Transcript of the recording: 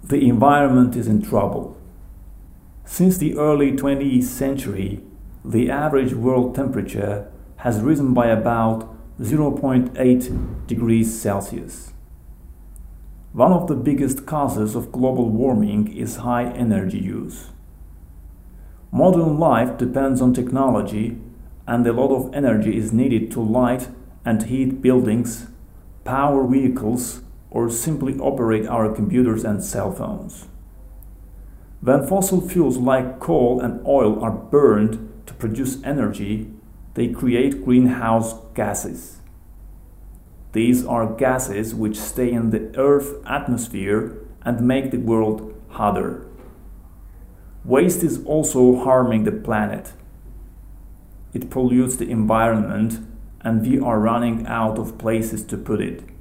The environment is in trouble. Since the early 20th century, the average world temperature has risen by about 0.8 degrees Celsius. One of the biggest causes of global warming is high energy use. Modern life depends on technology, and a lot of energy is needed to light and heat buildings, power vehicles, or simply operate our computers and cell phones. When fossil fuels like coal and oil are burned to produce energy, they create greenhouse gases. These are gases which stay in the Earth's atmosphere and make the world hotter. Waste is also harming the planet. It pollutes the environment, and we are running out of places to put it.